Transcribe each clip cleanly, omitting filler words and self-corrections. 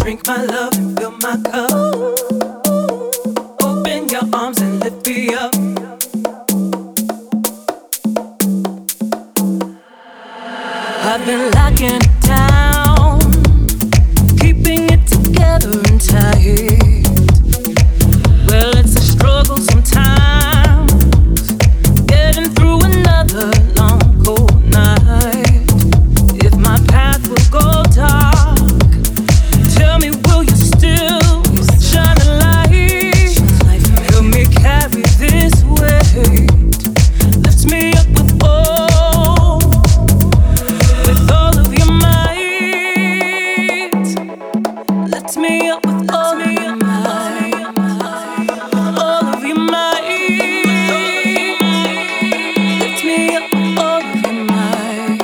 Drink my love and fill my cup. Open your arms and lift me up. I've been locking it down, keeping it together and tight. Well, it's a struggle sometimes, getting through another long cold night. If my path will go dark, tell me, will you still shine a light? Help me carry this weight. Lift me up with all of your might. Lift me up with all of your might. All of your might. Lift me up with all of your might.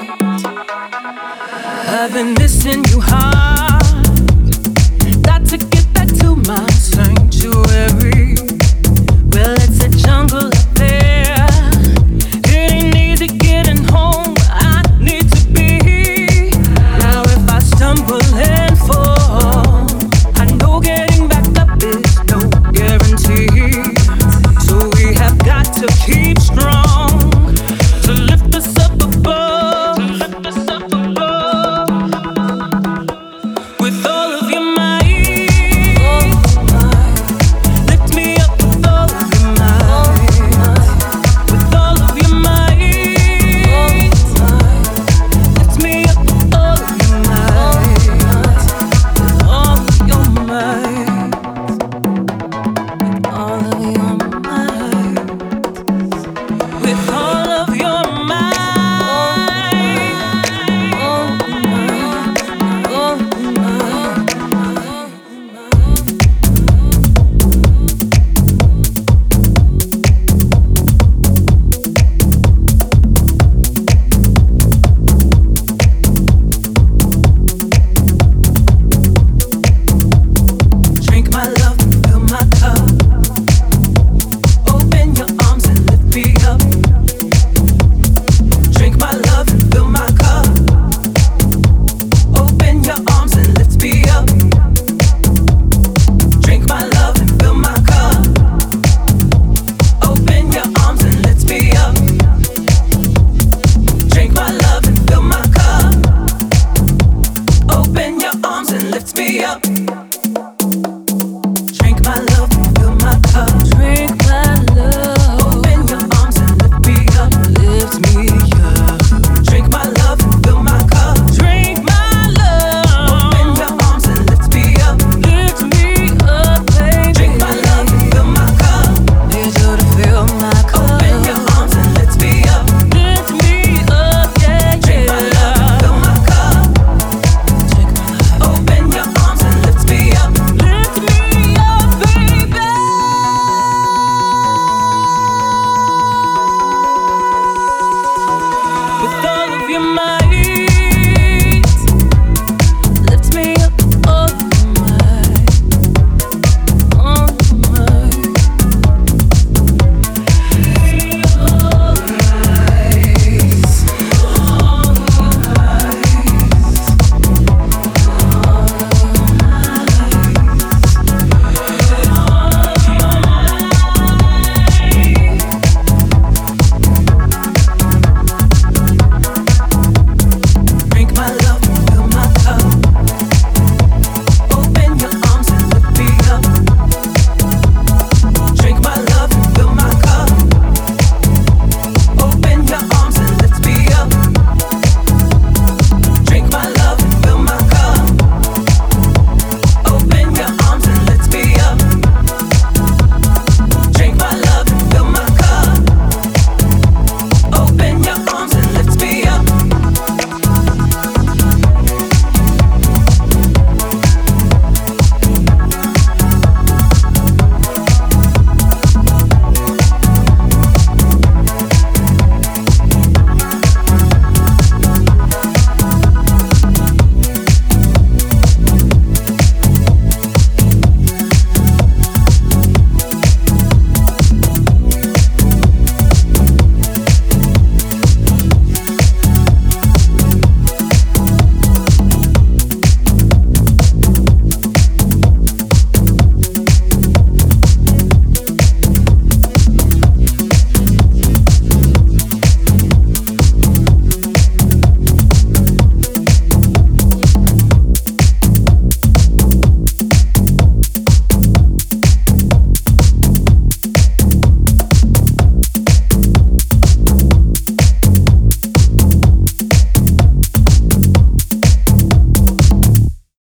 I've been missing you hard. Got to get back to my sanctuary. Well, it's a jungle up there. It ain't easy getting home where I need to be. Now if I stumble and fall, I know getting back up is no guarantee. So we have got to keep strong to lift us up above. With all of your might. Lift me up with all of your might. With all of your might. Lift me up with all of your might. With all of your might. All of your might. With all of your might. All of your might. All of your might. Drink my love and fill my cup. Open your arms and lift me up. Drink my love and fill my cup. Open your arms and lift me up. Drink my love and fill my cup. Open your arms and lift me up. Drink my love and fill my cup. Open your arms and lift me up.